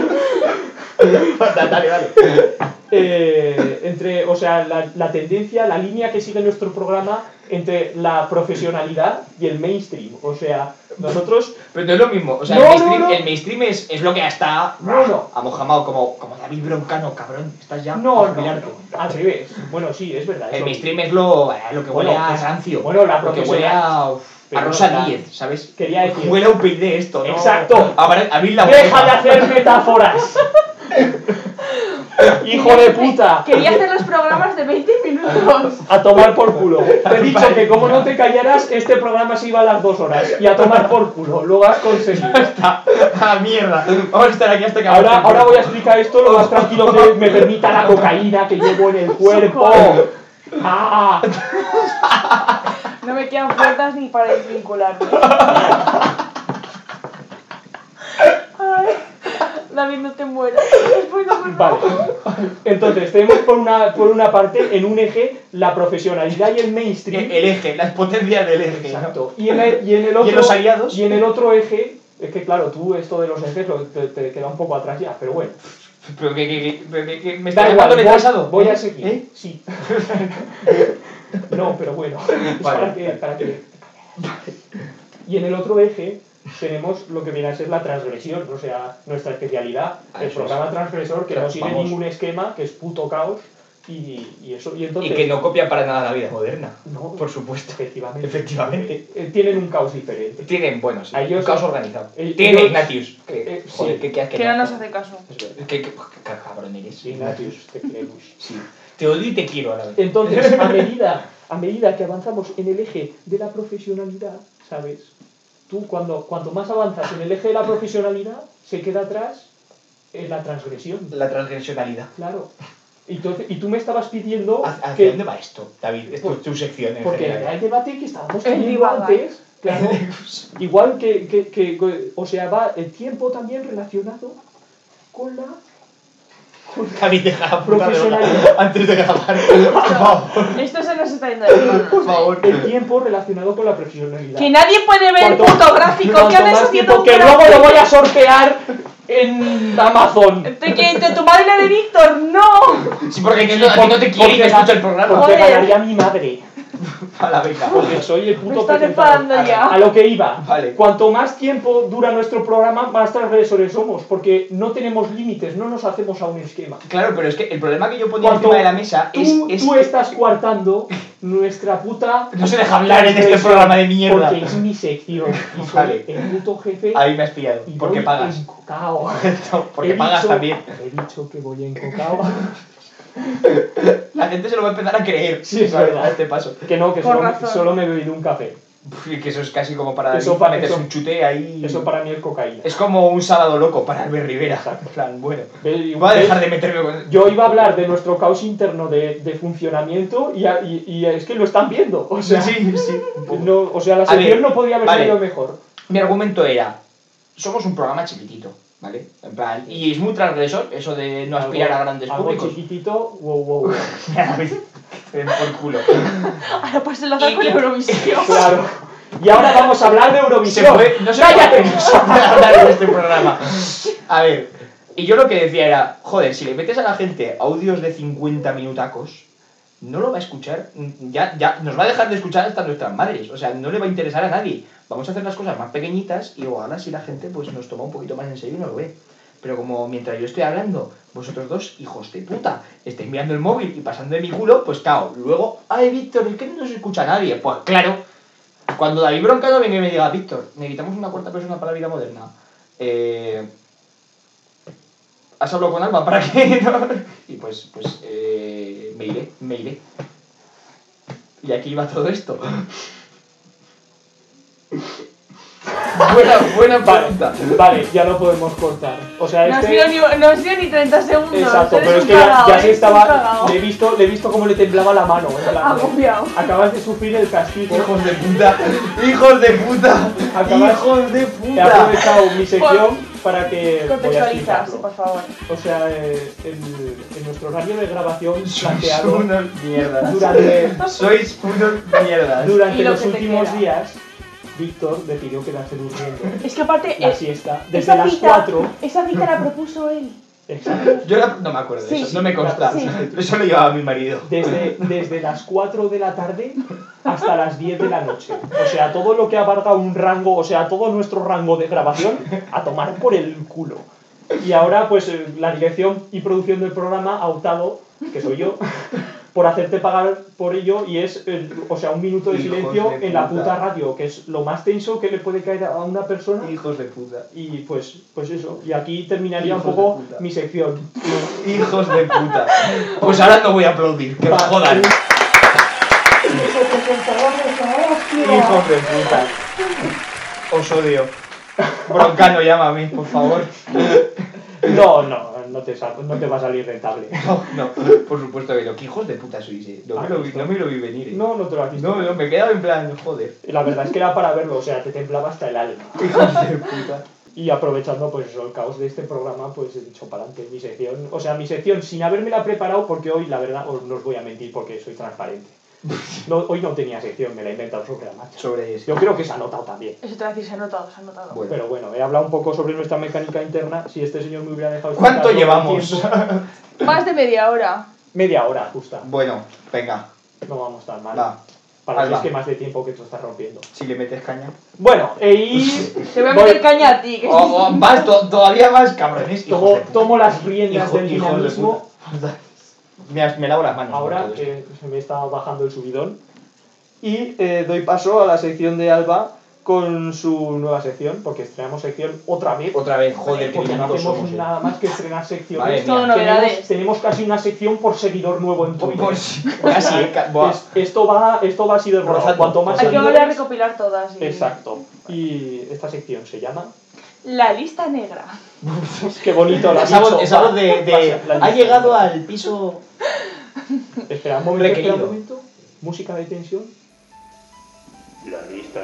Dale. Entre, o sea, la tendencia, la línea que sigue nuestro programa entre la profesionalidad y el mainstream. O sea, nosotros... Pero no es lo mismo. O sea, No, el mainstream es lo que está No. amojamado como David Broncano, cabrón. Estás ya No, a jubilarte. al revés. Bueno, sí, es verdad. El eso. mainstream es lo que huele Bueno, a pues, rancio. bueno, la lo que huele profesional- a Pero Rosa la- Díez, ¿sabes? Quería decir... Huele a UPyD esto, ¿no? Exacto. Abrir la ¡Deja de boca. hacer metáforas! ¡Hijo de puta! Quería hacer los programas de 20 minutos. A tomar por culo. Te he dicho que como no te callaras, este programa se iba a las 2 horas. Y a tomar por culo. Lo has conseguido. ¡Ah, mierda! Vamos a estar aquí hasta que Ahora voy a explicar esto lo más tranquilo que me permita la cocaína que llevo en el cuerpo. ¡Ah! No me quedan fuerzas ni para desvincularme. Ay, David, no te mueras. Después no me Vale. Entonces, tenemos por una parte, en un eje, la profesionalidad y el mainstream. El eje, las potencias del eje. ¿no? Exacto. Y en el otro, ¿Y en los aliados? Y en el otro eje, es que claro, tú esto de los ejes te queda un poco atrás ya, pero bueno. Pero que me Da está igual, llamando retrasado. voy a seguir. ¿Eh? Sí. No, pero bueno. Es Vale. para que... Y en el otro eje tenemos lo que viene a ser la transgresión, o sea, nuestra especialidad, el Eso programa transgresor que no sigue Vamos. ningún esquema, que es puto caos y eso. Y entonces... Y que no copia para nada la vida moderna. No, Por supuesto. efectivamente. Efectivamente. Tienen un caos diferente. Tienen, bueno, sí, A ellos- un caos organizado. ellos- Tienen Ignatius. Que, sí. joder, Que no nos hace caso. Que cabrón eres. Sí, Ignatius, te queremos. Sí. Te odio y te quiero a la vez. Entonces, a medida que avanzamos en el eje de la profesionalidad, ¿sabes? Tú, cuanto más avanzas en el eje de la profesionalidad, se queda atrás la transgresión. La transgresionalidad. Claro. Y tú me estabas pidiendo ¿Hacia que... dónde va esto, David? Es tu sección en Porque general. era el debate que estábamos El teniendo divagar. antes, claro, igual que, o sea, va el tiempo también relacionado con la... David, deja la puta Profesionalidad. droga antes de grabar. Por favor. Esto se nos está yendo de manos. Por favor. El tiempo relacionado con la profesionalidad. Que nadie puede ver el Cuanto- puto gráfico. cuanto ¿Qué haces más haciendo tiempo un que luego gráfico? lo voy a sortear en Amazon. ¿De tu madre la de Víctor? ¡No! Sí, porque a ti no te quiere y no escucha el programa. Porque Joder. ganaría mi madre. A la beca. Porque soy el Me puto están presentador. enfadando ya. A lo que iba. Vale. Cuanto más tiempo dura nuestro programa, más transgresores somos. Porque no tenemos límites, no nos hacemos a un esquema. Claro, pero es que el problema que yo ponía Cuanto encima de la mesa es tú que estás coartando nuestra puta... no se deja hablar en este transgresión, programa de mierda. Porque es mi sección. Y soy Vale. el puto jefe. Ahí me has pillado. Y Porque voy pagas. encocao. Porque He pagas dicho- también. He dicho que voy encocao. La gente se lo va a empezar a creer. Sí, es ¿sabes? verdad. A este paso. Que no, que Con solo, razón. solo me he bebido un café. Uf, y que eso es casi como para Eso meterse eso- un chute ahí. Eso para mí es cocaína. Es como un sábado loco para Albert Rivera. Exacto. En plan, bueno. Ve- Voy a dejar de meterme con... Yo iba a hablar de nuestro caos interno de funcionamiento y es que lo están viendo. O sea, sí, sí. un poco. no, o sea la A ver, sección no podía haber vale. salido mejor. Mi argumento era, somos un programa chiquitito. ¿vale? En plan, y es muy transgresor eso de no aspirar a grandes algo públicos. chiquitito, wow. Por culo. Ahora pues enlazar con Eurovisión. Claro. Y ahora vamos a hablar de Eurovisión. No se ¡Cállate! puede hablar de este programa. A ver, y yo lo que decía era, joder, si le metes a la gente audios de 50 minutacos, no lo va a escuchar, ya nos va a dejar de escuchar hasta nuestras madres, o sea, no le va a interesar a nadie. Vamos a hacer las cosas más pequeñitas y ojalá si la gente pues nos toma un poquito más en serio y nos lo ve. Pero como mientras yo estoy hablando, vosotros dos, hijos de puta, estáis mirando el móvil y pasando de mi culo, pues claro, luego, ay Víctor, es que no nos escucha nadie. Pues claro, cuando David Broncano venga y me diga, Víctor, necesitamos una cuarta persona para la vida moderna, ¿has hablado con Alba para qué? ¿No? Y pues me iré. Y aquí iba todo esto. Buena pregunta. Vale, ya no podemos cortar. O sea, No ha sido ni 30 segundos. Exacto, Eres pero es un que ya cagao, se eres un estaba... cagao. Le he visto cómo le temblaba la mano. En plan, Agobiado. acabas de sufrir el castigo. Hijos de puta. Hijos de puta. He He aprovechado mi sección para que... voy a Contextualiza, explicarlo. sí, por favor. O sea, en nuestro horario de grabación Sois planteado unos mierdas. Sois unos mierdas. durante Y lo los que te últimos queda. días, Víctor decidió quedarse durmiendo Es que aparte, la siesta desde esa las cita, 4. Esa cita la propuso él. Exacto. Yo no me acuerdo de Sí, eso, no me consta. sí. Eso lo llevaba mi marido. Desde las 4 de la tarde hasta las 10 de la noche. O sea, todo lo que abarca un rango, o sea, todo nuestro rango de grabación, a tomar por el culo. Y ahora, pues, la dirección y producción del programa ha optado, que soy yo, por hacerte pagar por ello, y es, o sea, un minuto de Hijos silencio de en la puta. puta radio, que es lo más tenso que le puede caer a una persona. Hijos de puta. Y pues eso. Y aquí terminaría Hijos un poco de puta. mi sección. Hijos de puta. Pues ahora no voy a aplaudir, que os jodan. Hijos de puta. Os odio. Broncano, llámame, por favor. No te va a salir rentable. No, por supuesto que no. ¿Qué hijos de puta sois? No me lo vi venir. No te lo has visto. No, me he quedado en plan, joder. La verdad es que era para verlo, o sea, te temblaba hasta el alma. Hijos de puta. Y aprovechando pues eso, el caos de este programa, pues he dicho para adelante mi sección. O sea, mi sección sin habérmela preparado, porque hoy, la verdad, no os voy a mentir porque soy transparente. Hoy no tenía sección, me la he inventado sobre la marcha. Sobre eso. Yo creo que se ha notado también. Eso te va a decir, se ha notado. Bueno. Pero bueno, he hablado un poco sobre nuestra mecánica interna. Si este señor me hubiera dejado... ¿Cuánto explicarlo con llevamos? tiempo. Más de media hora. Media hora, justa. Bueno, venga, No vamos tan mal. va. Para Alba. es que más de tiempo que tú estás rompiendo. Si le metes caña. Bueno, y... Te voy a meter caña a ti. Que O más, todavía más, cabrones. Hijos de puta. tomo las riendas del Hijos de dinamismo. puta. Me lavo las manos. Ahora por todo esto. que se me está bajando el subidón. Y doy paso a la sección de Alba con su nueva sección, porque estrenamos sección otra vez. Otra vez, joder, qué Porque no minutos hacemos somos. nada más que estrenar secciones. Madre mía. Todo novedades. Tenemos casi una sección por seguidor nuevo en Twitter. Casi, buah. Esto va así de rodado. Rozando. Cuanto más Hay que volver a seguidores... recopilar todas. Exacto. Y esta sección se llama... La lista negra. Qué bonito la Esa voz de ha llegado al piso. Espera un momento, requerido. espera un momento. Música de tensión. La lista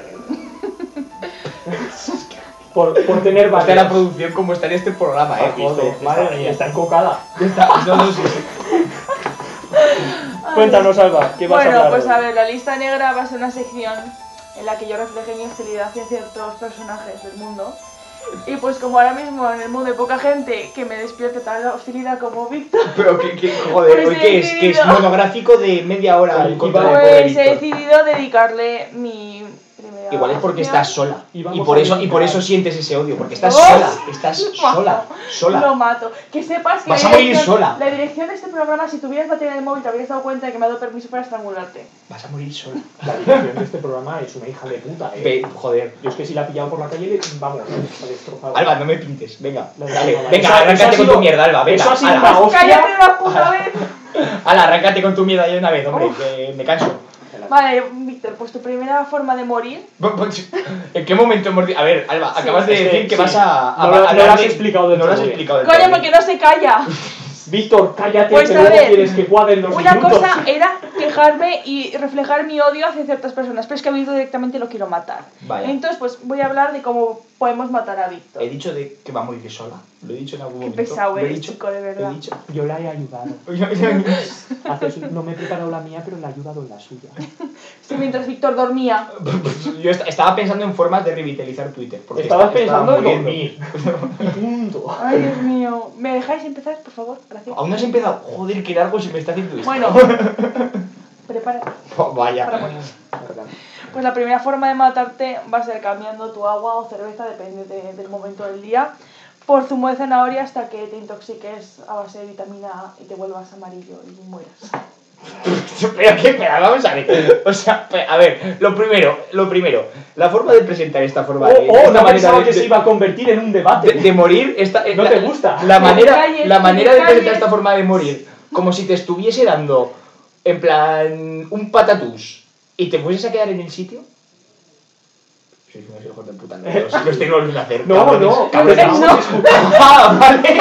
Por tener Está la barreras. producción como está en este programa, joder. Madre mía. Está encocada. No, sí. Cuéntanos, Alba, ¿qué vas a Bueno, hablar pues hoy? a ver, la lista negra va a ser una sección en la que yo refleje mi hostilidad hacia ciertos personajes del mundo. Y pues como ahora mismo en el mundo hay poca gente que me despierte tal hostilidad como Víctor, Pero joder, Pues ¿hoy qué es? ¿Qué es decidido. monográfico de media hora en contra del pobre pues he Víctor? decidido dedicarle mi primera Igual es porque sección. estás sola. Y Y vamos por a eso dedicar- sientes ese odio, porque estás ¡Oh! sola. Lo Sola. mato. Que sepas que Vas la a morir dirección- sola. La dirección de este programa, si tuvieras batería de móvil, te habrías dado cuenta de que me ha dado permiso para estrangularte. Vas a morir sola. La dirección de este programa es una hija de puta, Joder. Yo es que si la he pillado por la calle, vamos, la he destrozado. Alba, no me pintes. Venga, La dale. destrozado. Venga, Eso ha arráncate con sido- tu mierda, Alba. Venga, eso ha sido ala. una hostia. ¡Cállate una puta vez! Ala, arráncate con tu mierda ya una vez, hombre, que me canso. Vale, Víctor, pues tu primera forma de morir. ¿En qué momento hemos dicho? A ver, Alba, acabas de es que decir que sí. vas a No lo hablar has de- explicado del No lo has todo bien. explicado del Coño, todo porque bien. no se calla. Víctor, cállate, Pues que a luego ver, quieres que cuadren los Una minutos. cosa era quejarme y reflejar mi odio hacia ciertas personas, pero es que a Víctor directamente lo quiero matar. Vaya. Entonces, pues voy a hablar de cómo podemos matar a Víctor. He dicho de que va a morir sola. Lo he dicho en algún Qué momento. pesado Lo he eres, dicho. chico, de verdad. Lo he dicho. Yo la he ayudado. No me he preparado la mía, pero la he ayudado en la suya. Sí, mientras Víctor dormía. Yo estaba pensando en formas de revitalizar Twitter. Porque Estabas pensando en muriendo. dormir. Y punto. Ay, Dios mío. ¿Me dejáis empezar, por favor? Gracias. Aún no has empezado. Joder, qué largo se me está haciendo esto. Bueno, prepárate. Oh, vaya. Para morir. Pues la primera forma de matarte va a ser cambiando tu agua o cerveza, depende del momento del día, por zumo de zanahoria hasta que te intoxiques a base de vitamina A y te vuelvas amarillo y mueras. Pero qué pena, vamos a ver. O sea, a ver, lo primero, la forma de presentar esta forma de. No manera pensaba que se iba a convertir en un debate. de morir. ¿No te gusta? La manera calles, de presentar calles. esta forma de morir, como si te estuviese dando, en plan, un patatús y te fueses a quedar en el sitio. Sois unos hijos de puta, no lo estoy volviendo a hacer. No, cabrones, no, cabrones. no. Ah, vale.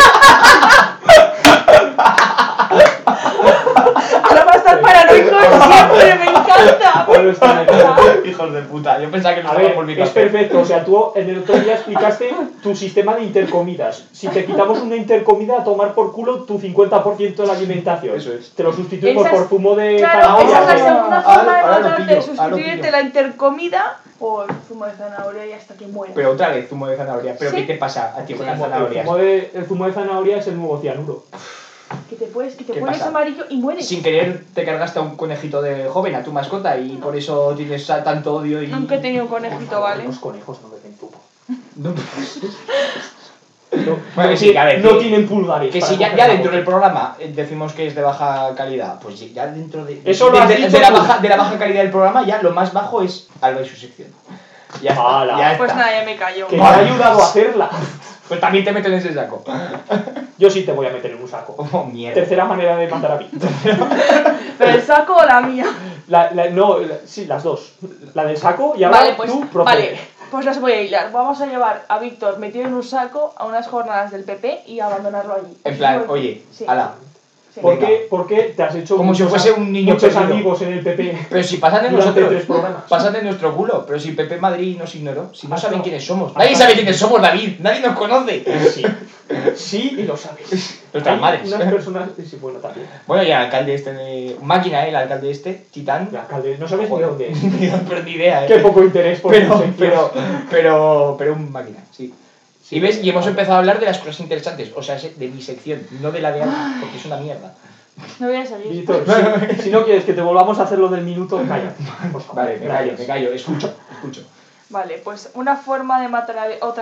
Ahora va a estar paranoico siempre, me encanta. Bueno, está bien. Hijos de puta, yo pensaba que lo A estaba ver, volviendo a es hacer. perfecto. O sea, tú en el otro día explicaste tu sistema de intercomidas. Si te quitamos una intercomida, a tomar por culo tu 50% de la alimentación. Eso es. Te lo sustituimos Esa es- por zumo de Claro, zanahoria. esa es la segunda forma de ahora lo matarte, pillo, ahora lo sustituirte pillo. la intercomida por zumo de zanahoria y hasta que mueras. Pero otra vez zumo de zanahoria. ¿Pero Sí. qué te pasa a ti con las El zanahorias? zumo de zanahoria es el nuevo cianuro. Que te ¿Qué vuelves pasa? amarillo y mueres. Sin querer te cargaste a un conejito de joven, a tu mascota, y por eso tienes tanto odio y... Nunca he tenido un conejito, ¿vale? Los conejos no beben zumo. No, No, Bueno, sí, que a ver, no que- tienen pulgares. que para si ya coger la dentro del boca. programa decimos que es de baja calidad, pues ya dentro de... Eso lo has de dicho la tú. baja, de la baja calidad del programa, ya lo más bajo es Alba y su sección. Ya está, Hala. ya Pues está. nada, ya me callo. Que me ha ayudado a hacerla. Pues también te meto en ese saco. Yo sí te voy a meter en un saco. Oh, mierda. Tercera manera de matar a Víctor. ¿Pero el saco o la mía? Sí, las dos. La del saco y ahora Vale, pues, tú procede. vale, pues las voy a hilar. Vamos a llevar a Víctor metido en un saco a unas jornadas del PP y abandonarlo allí. En plan, Pues, oye, sí, ala. sí. ¿Por qué te has hecho Como si fuese un niño muchos perdido. amigos en el PP? Pero si pasan de Durante 3 nosotros, programas. pasan de nuestro culo. Pero si Pepe Madrid nos ignoró, si no Hasta- saben quiénes somos. hasta- Nadie sabe quiénes somos, David. Nadie nos conoce. Sí. Sí, y lo sabes. Nuestras Hay madres. Unas personas... Sí, bueno, también. Bueno, y el alcalde este de... Máquina, el alcalde este, Titán. El alcalde, no sabes ni Joder, dónde es. pero ni idea, Qué poco interés por tu sección. pero un máquina, sí. Sí, Y ves, y hemos vale. empezado a hablar de las cosas interesantes, o sea, de mi sección, no de la de Alba, porque es una mierda. No voy a seguir. Víctor, si no quieres que te volvamos a hacer lo del minuto, cállate. Por favor. Vale, me callo, escucho. Vale, pues otra forma de matar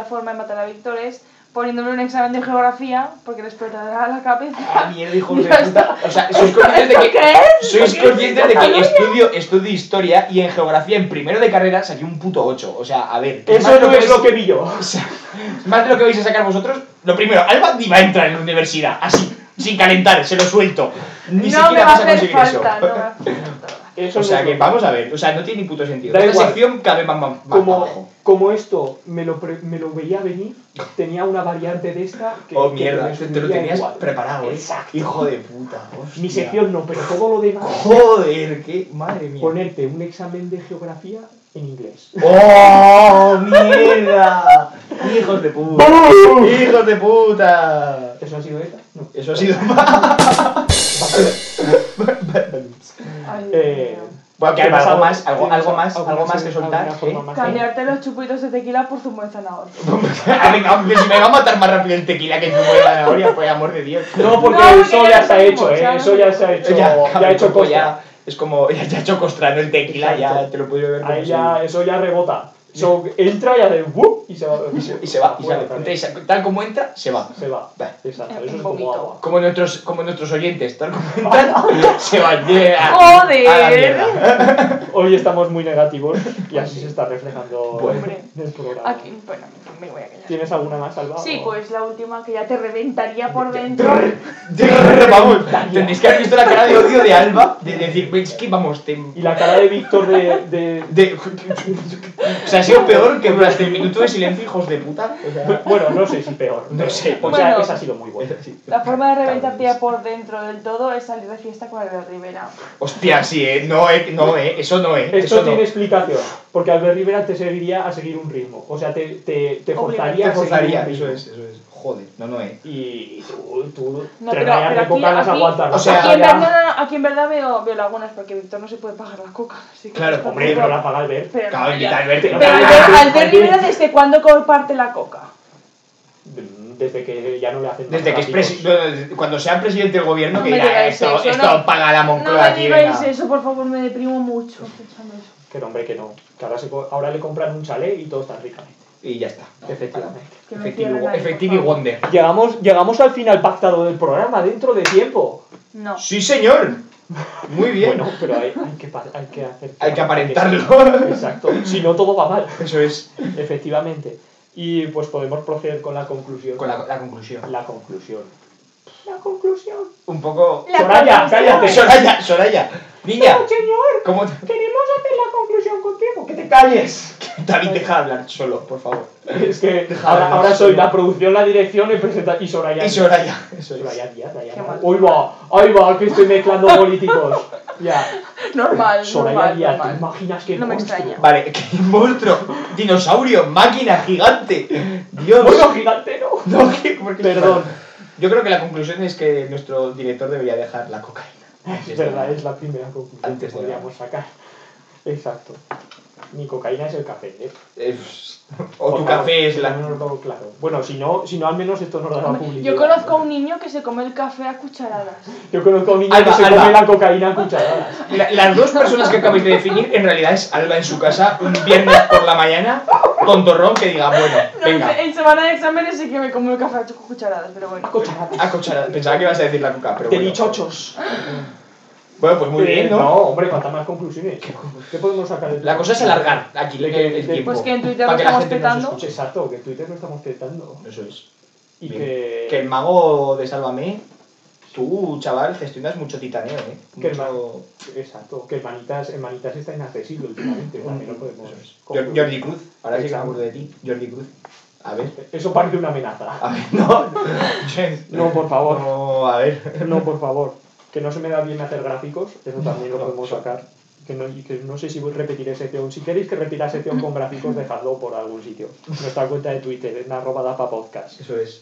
a Víctor es poniéndole un examen de geografía porque le explotará la cabeza. Ah, mierda, hijos de Ya puta. O sea, sois conscientes de ¿Esto que... qué es? Sois ¿Qué es conscientes de que Cataluña? estudio historia y en geografía en primero de carrera saqué un puto 8. O sea, a ver. Eso no es lo que vi yo. O sea, más de lo que vais a sacar vosotros. Lo primero, Alba ni va a entrar en la universidad, así, sin calentar, se lo suelto. Ni No me siquiera va a vas a hacer conseguir eso. falta, no me va a hacer falta. Eso O sea, no es que lo vamos a ver, o sea, no tiene ni puto sentido. Da Esta igual. sección cabe más abajo. Como esto me lo veía venir, tenía una variante de esta que. Oh, que mierda, me te lo subía tenías igual. preparado, ¿eh? Exacto. Hijo de puta. Hostia. Mi sección no, pero todo lo demás. Joder, qué madre mía. Ponerte un examen de geografía en inglés. ¡Oh, mierda! ¡Hijos de puta! ¡Hijos de puta! ¿Eso ha sido ETA? No. Eso ha sido... Ay, Eh, Dios mío. Bueno, que ¿Tienes algo más que alguna soltar, alguna forma ¿eh? más? Cambiarte los chupitos de tequila por zumo de zanahoria. Aunque si me va a matar más rápido el tequila que el zumo de zanahoria, por el amor de Dios. No, porque No, eso porque ya ya se ha lo hecho, sabemos, ya lo eso ya se ha hecho. Ya ha hecho pues cosa. es como, ya ha hecho costrano el tequila, ya Exacto. te lo puedo ver como Ahí si- ya, eso ya rebota. Eso entra y hace ¡wup! Y se va. Y se va, y Fuera sale. también. Entonces, tal como entra, se va. Se va. Va. Exacto, En eso es vómito. como agua. Como nuestros oyentes, tal como entran, se van. ¡Joder! A la mierda. Hoy estamos muy negativos y así se está reflejando Bueno. en el programa. Aquí, bueno, me voy a callar. ¿Tienes alguna más, Alba? Sí, o- pues la última que ya te reventaría por dentro. Vamos, tendréis que haber visto la cara de odio de Alba, de decir, es que vamos, Y la cara de Víctor de... o sea, sea, ha sido peor que durante el minuto de silencio, hijos de puta. O sea, Bueno, no sé si peor. No sé. O sea, Bueno. esa ha sido muy buena. La forma de reventarte ya por dentro del todo es salir de fiesta con Albert Rivera. hostia, sí, no, eso no, Esto eso tiene no. explicación, porque Albert Rivera te serviría a seguir un ritmo. O sea, te forzaría Te forzaría, a seguir un eso ritmo. es. Joder, no. Y tú No, 3 pero rayas de aquí- coca las aquí- aguantas. o sea, aquí, en ya- verdad, aquí en verdad veo lagunas porque Víctor no se puede pagar la coca. Así que Claro, está Hombre, poco- pero la paga Albert. Pero Claro, no, invita ya. a Albert. Pero Albert Rivera, ¿desde cuándo comparte la coca? Desde que ya no le hacen más Desde que es gráficos. cuando sea presidente del gobierno, No que me dirá, digáis esto eso, no. paga la No Moncloa me aquí, digáis venga. eso, por favor, me deprimo mucho pensando eso. Que no, hombre, que no. Que ahora le compran un chalet y todo está ricamente. Y ya está. Efectivamente. Que me cierren ahí, Effective por favor. Wonder. Llegamos al final pactado del programa dentro de tiempo. No. Sí, señor. Muy bien. Bueno, pero hay que hacer. Hay que aparentarlo. Exacto. Si no, todo va mal. Eso es. Efectivamente. Y pues podemos proceder con la conclusión. Con la conclusión. La conclusión. La conclusión. Un poco. La Soraya, conclusión. cállate. Soraya. Niña. No, señor. ¿Cómo Queremos hacer la conclusión contigo. ¡Que te calles! David, deja de hablar solo, por favor. Es que Deja de ahora hablar soy solo. la producción, la dirección y Soraya. Y Soraya. Eso es. Soraya Díaz, la Qué llamo. mal. Ahí va, que estoy mezclando políticos. Ya. Normal, Soraya normal, Díaz, ¿te normal. imaginas que No me monstruo? extraña. Vale, qué monstruo. Dinosaurio, máquina gigante. Dios. Bueno, gigante no. No, porque Perdón. Yo creo que la conclusión es que nuestro director debería dejar la cocaína. Es verdad, es la primera conclusión Antes que de podríamos sacar. Exacto. Mi cocaína es el café, ¿eh? O tu Por favor, café es la. tenerlo claro. Bueno, si no al menos esto nos da la publicidad. Yo conozco a un niño que se come el café a cucharadas. Yo conozco a un niño Alba, que se Alba. come la cocaína a cucharadas. Las dos personas que acabáis de definir, en realidad es Alba en su casa, un viernes por la mañana, tontorrón que diga, bueno, No, venga, en semana de exámenes sí que me como el café a cucharadas, pero bueno. a cuchara. Pensaba que ibas a decir la coca, pero De bueno. dichochos. Bueno, pues muy bien, ¿no? No, hombre, faltan más conclusiones. ¿Qué podemos sacar de La cosa es alargar aquí el tiempo. Pues que en Twitter para lo que la estamos gente nos petando. escuche. Exacto, que en Twitter lo estamos petando. Eso es. Y Bien. que... Que el mago de Sálvame, tú, chaval, gestionas mucho titaneo, ¿eh? Que el Mucho... Exacto, que el Manitas está inaccesible últimamente. También lo podemos... Eso es. concluir. Jordi Cruz, ahora sí que me Exacto. acuerdo de ti. Jordi Cruz. A ver. Eso parece una amenaza. A ver, no. No, por favor. No, a ver. No, por favor. Que no se me da bien hacer gráficos, eso también lo podemos sacar. Que no sé si voy a repetir sección. Si queréis que repita sección con gráficos, dejadlo por algún sitio. Nuestra cuenta de Twitter, en @dapapodcast. Eso es.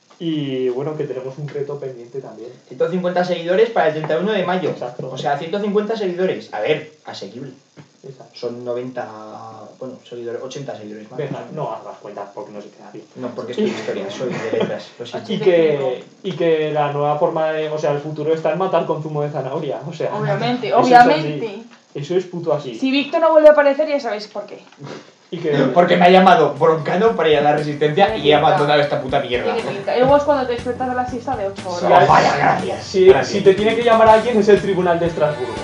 Y bueno, que tenemos un reto pendiente también. 150 seguidores para el 31 de mayo. Exacto. O sea, 150 seguidores. A ver, asequible. Exacto. Son 90, bueno, seguidores, 80 seguidores más. Venga, no hagas cuentas porque no se queda bien. No, porque estoy en historia, soy de letras. Lo siento. Y que la nueva forma de... O sea, el futuro está en matar con zumo de zanahoria. O sea, Obviamente, eso es obviamente. así. Eso es puto así. Si Víctor no vuelve a aparecer, ya sabéis por qué. Y que... Porque me ha llamado broncano para ir a la resistencia y he abandonado esta puta mierda. Tiene pinta. Y luego es cuando te despiertas de la siesta de 8 Sí, horas. Oh, vaya, gracias. Si te tiene que llamar alguien es el Tribunal de Estrasburgo.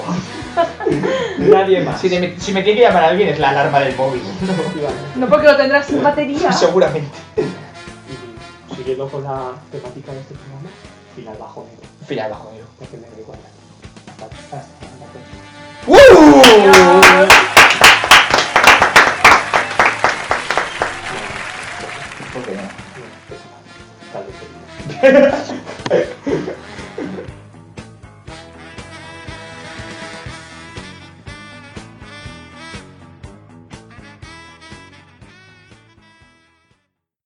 Nadie más. Si me tiene que llamar alguien es la alarma del móvil. Efectivamente. No porque lo tendrás sin batería. Seguramente. Y siguiendo con la temática de este programa, final bajo negro. Final bajo negro. Ya que me doy cuenta. Hasta la próxima. Adiós. ¿Por qué no? Tal vez.